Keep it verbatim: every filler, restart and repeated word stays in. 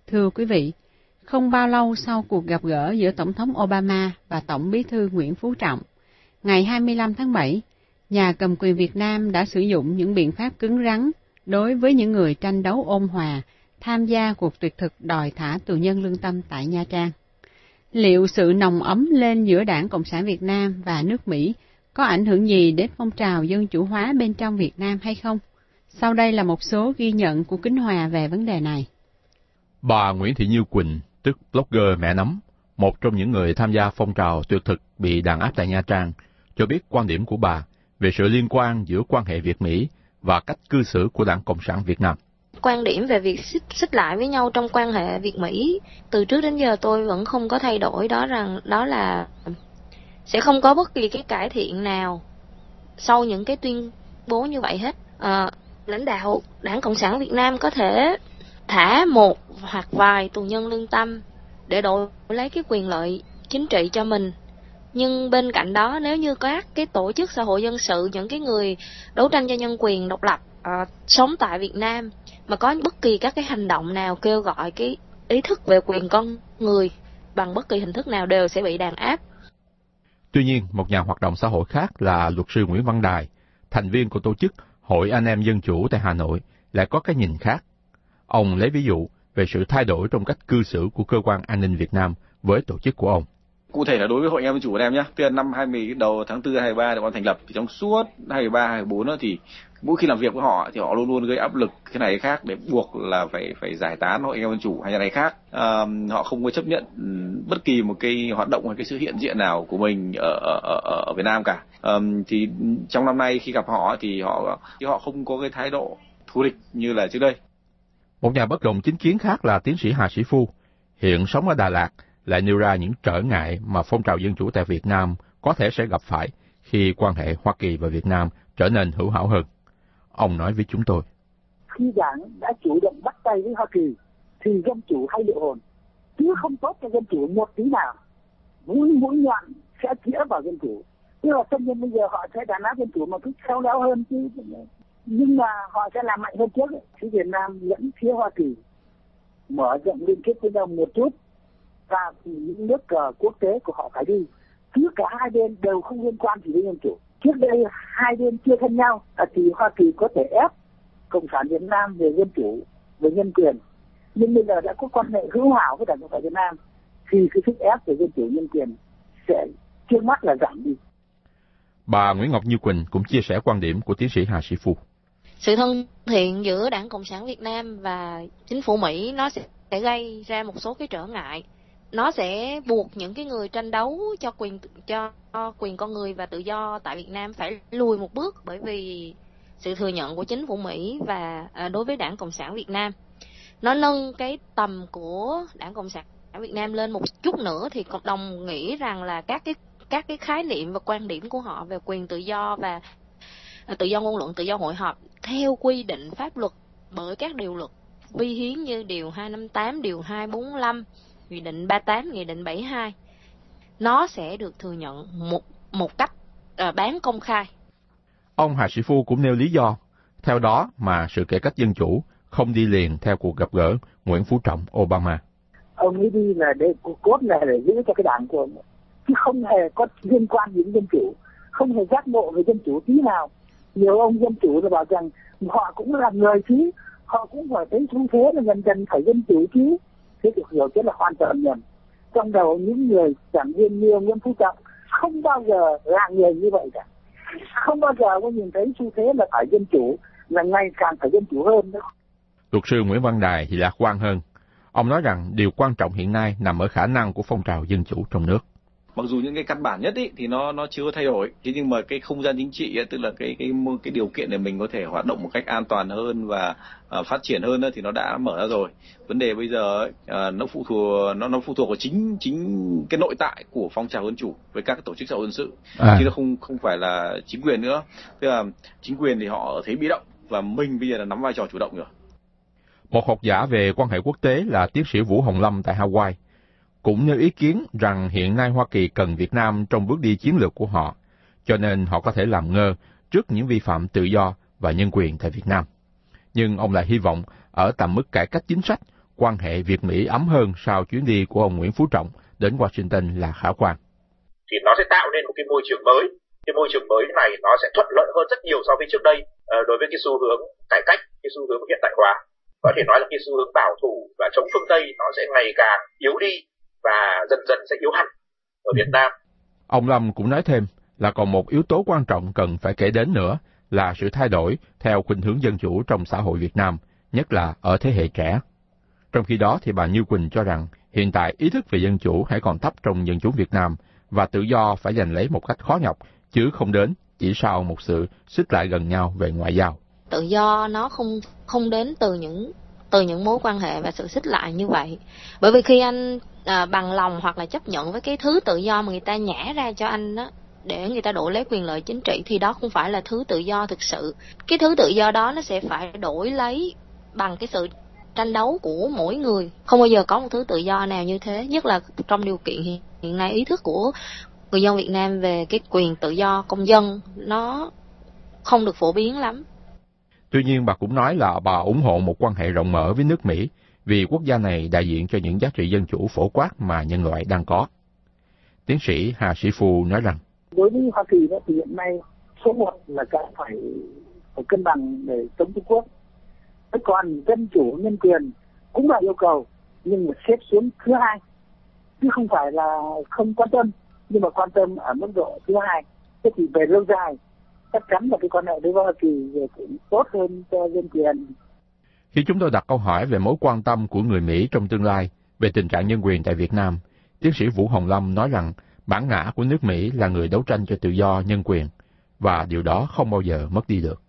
Thưa quý vị, không bao lâu sau cuộc gặp gỡ giữa Tổng thống Obama và Tổng bí thư Nguyễn Phú Trọng, ngày hai mươi lăm tháng bảy, nhà cầm quyền Việt Nam đã sử dụng những biện pháp cứng rắn đối với những người tranh đấu ôn hòa tham gia cuộc tuyệt thực đòi thả tù nhân lương tâm tại Nha Trang. Liệu sự nồng ấm lên giữa Đảng Cộng sản Việt Nam và nước Mỹ có ảnh hưởng gì đến phong trào dân chủ hóa bên trong Việt Nam hay không? Sau đây là một số ghi nhận của Kính Hòa về vấn đề này. Bà Nguyễn Thị Như Quỳnh, tức blogger Mẹ Nấm, một trong những người tham gia phong trào tuyệt thực bị đàn áp tại Nha Trang, cho biết quan điểm của bà về sự liên quan giữa quan hệ Việt-Mỹ và cách cư xử của Đảng Cộng sản Việt Nam. Quan điểm về việc xích, xích lại với nhau trong quan hệ Việt-Mỹ, từ trước đến giờ tôi vẫn không có thay đổi, đó rằng đó là sẽ không có bất kỳ cái cải thiện nào sau những cái tuyên bố như vậy hết. À, lãnh đạo Đảng Cộng sản Việt Nam có thể thả một hoặc vài tù nhân lương tâm để đổi lấy cái quyền lợi chính trị cho mình. Nhưng bên cạnh đó, nếu như các cái tổ chức xã hội dân sự, những cái người đấu tranh cho nhân quyền độc lập à, sống tại Việt Nam mà có bất kỳ các cái hành động nào kêu gọi cái ý thức về quyền con người bằng bất kỳ hình thức nào đều sẽ bị đàn áp. Tuy nhiên, một nhà hoạt động xã hội khác là luật sư Nguyễn Văn Đài, thành viên của tổ chức Hội Anh em Dân Chủ tại Hà Nội, lại có cái nhìn khác. Ông lấy ví dụ về sự thay đổi trong cách cư xử của cơ quan an ninh Việt Nam với tổ chức của ông. Cụ thể là đối với Hội Anh em Dân Chủ của em nhé, từ năm hai mươi đầu tháng tư hai mươi ba được con thành lập, thì trong suốt hai mươi ba hai mươi bốn đó thì mỗi khi làm việc với họ thì họ luôn luôn gây áp lực cái này cái khác để buộc là phải phải giải tán Hội Anh em Dân Chủ hay là này khác. À, họ không có chấp nhận bất kỳ một cái hoạt động hay cái sự hiện diện nào của mình ở ở ở, ở Việt Nam cả. À, thì trong năm nay khi gặp họ thì họ thì họ không có cái thái độ thù địch như là trước đây. Một nhà bất đồng chính kiến khác là tiến sĩ Hà Sĩ Phu, hiện sống ở Đà Lạt, lại nêu ra những trở ngại mà phong trào dân chủ tại Việt Nam có thể sẽ gặp phải khi quan hệ Hoa Kỳ và Việt Nam trở nên hữu hảo hơn. Ông nói với chúng tôi. Khi Đảng đã chủ động bắt tay với Hoa Kỳ thì dân chủ hay liệu hồn, chứ không tốt cho dân chủ một tí nào. Mũi mũi nhọn sẽ chĩa vào dân chủ. Nhưng mà tất nhiên bây giờ họ sẽ đàn áp dân chủ mà cứ khéo léo hơn chứ. Nhưng mà họ sẽ làm mạnh hơn trước ấy. Phía Việt Nam lẫn phía Hoa Kỳ mở rộng liên kết với nhau một chút, và những nước cờ quốc tế của họ phải đi. Chứ cả hai bên đều không liên quan gì đến dân chủ. Trước đây hai bên chưa thân nhau thì Hoa Kỳ có thể ép Cộng sản Việt Nam về dân chủ, về nhân quyền. Nhưng bây giờ đã có quan hệ hữu hảo với Đảng Cộng sản Việt Nam thì cái sức ép về dân chủ nhân quyền sẽ trước mắt là giảm đi. Bà Nguyễn Ngọc Như Quỳnh cũng chia sẻ quan điểm của tiến sĩ Hà Sĩ Phu. Sự thân thiện giữa Đảng Cộng sản Việt Nam và chính phủ Mỹ nó sẽ, sẽ gây ra một số cái trở ngại. Nó sẽ buộc những cái người tranh đấu cho quyền cho quyền con người và tự do tại Việt Nam phải lùi một bước, bởi vì sự thừa nhận của chính phủ Mỹ và à, đối với Đảng Cộng sản Việt Nam nó nâng cái tầm của Đảng Cộng sản Việt Nam lên một chút nữa, thì cộng đồng nghĩ rằng là các cái các cái khái niệm và quan điểm của họ về quyền tự do và à, tự do ngôn luận, tự do hội họp theo quy định pháp luật bởi các điều luật vi hiến như điều hai năm tám, điều hai bốn lăm, Nghị định ba mươi tám, Nghị định bảy mươi hai, nó sẽ được thừa nhận một một cách uh, bán công khai. Ông Hà Sĩ Phu cũng nêu lý do, theo đó mà sự cải cách dân chủ không đi liền theo cuộc gặp gỡ Nguyễn Phú Trọng Obama. Ông ấy đi là để cốt là để giữ cho cái đảng của ông, chứ không hề có liên quan đến dân chủ, không hề giác ngộ về dân chủ tí nào. Nhiều ông dân chủ là bảo rằng họ cũng là người chứ, họ cũng phải thấy xu thế là dần dần phải dân chủ chứ. Thế thì hiểu rất là hoàn toàn nhầm. Trong đầu những người giảng viên như Nguyễn Phú Trọng không bao giờ là người như vậy cả. Không bao giờ có nhìn thấy xu thế là phải dân chủ, là ngày càng phải dân chủ hơn nữa. Luật sư Nguyễn Văn Đài thì lạc quan hơn. Ông nói rằng điều quan trọng hiện nay nằm ở khả năng của phong trào dân chủ trong nước. Mặc dù những cái căn bản nhất ý, thì nó nó chưa thay đổi, thế nhưng mà cái không gian chính trị ấy, tức là cái cái cái điều kiện để mình có thể hoạt động một cách an toàn hơn và uh, phát triển hơn ấy, thì nó đã mở ra rồi. Vấn đề bây giờ ấy, uh, nó phụ thuộc nó nó phụ thuộc vào chính chính cái nội tại của phong trào dân chủ với các tổ chức xã hội dân sự, à. chứ nó không không phải là chính quyền nữa. Tức là chính quyền thì họ ở thế bị động và mình bây giờ là nắm vai trò chủ động rồi. Một học giả về quan hệ quốc tế là tiến sĩ Vũ Hồng Lâm tại Hawaii cũng nêu ý kiến rằng hiện nay Hoa Kỳ cần Việt Nam trong bước đi chiến lược của họ, cho nên họ có thể làm ngơ trước những vi phạm tự do và nhân quyền tại Việt Nam. Nhưng ông lại hy vọng ở tầm mức cải cách chính sách quan hệ Việt-Mỹ ấm hơn sau chuyến đi của ông Nguyễn Phú Trọng đến Washington là khả quan. Thì nó sẽ tạo nên một cái môi trường mới. Cái môi trường mới này nó sẽ thuận lợi hơn rất nhiều so với trước đây đối với cái xu hướng cải cách, cái xu hướng hiện đại hóa. Có thể nói là cái xu hướng bảo thủ và chống phương Tây nó sẽ ngày càng yếu đi và dần dần sẽ yếu hẳn ở Việt Nam. Ông Lâm cũng nói thêm là còn một yếu tố quan trọng cần phải kể đến nữa là sự thay đổi theo khuynh hướng dân chủ trong xã hội Việt Nam, nhất là ở thế hệ trẻ. Trong khi đó thì bà Như Quỳnh cho rằng hiện tại ý thức về dân chủ hãy còn thấp trong dân chúng Việt Nam và tự do phải giành lấy một cách khó nhọc, chứ không đến chỉ sau một sự xích lại gần nhau về ngoại giao. Tự do nó không không đến từ những từ những mối quan hệ và sự xích lại như vậy. Bởi vì khi anh à, bằng lòng hoặc là chấp nhận với cái thứ tự do mà người ta nhả ra cho anh đó, để người ta đổi lấy quyền lợi chính trị, thì đó không phải là thứ tự do thực sự. Cái thứ tự do đó nó sẽ phải đổi lấy bằng cái sự tranh đấu của mỗi người. Không bao giờ có một thứ tự do nào như thế, nhất là trong điều kiện hiện, hiện nay ý thức của người dân Việt Nam về cái quyền tự do công dân nó không được phổ biến lắm. Tuy nhiên bà cũng nói là bà ủng hộ một quan hệ rộng mở với nước Mỹ vì quốc gia này đại diện cho những giá trị dân chủ phổ quát mà nhân loại đang có. Tiến sĩ Hà Sĩ Phù nói rằng đối với Hoa Kỳ đó thì hiện nay số một là cần phải phải cân bằng để chống Trung Quốc. Thế còn dân chủ nhân quyền cũng là yêu cầu nhưng mà xếp xuống thứ hai, chứ không phải là không quan tâm, nhưng mà quan tâm ở mức độ thứ hai. Thế thì về lâu dài chắc chắn là cái quan hệ với Hoa Kỳ cũng tốt hơn cho dân quyền. Khi chúng tôi đặt câu hỏi về mối quan tâm của người Mỹ trong tương lai về tình trạng nhân quyền tại Việt Nam, tiến sĩ Vũ Hồng Lâm nói rằng bản ngã của nước Mỹ là người đấu tranh cho tự do nhân quyền, và điều đó không bao giờ mất đi được.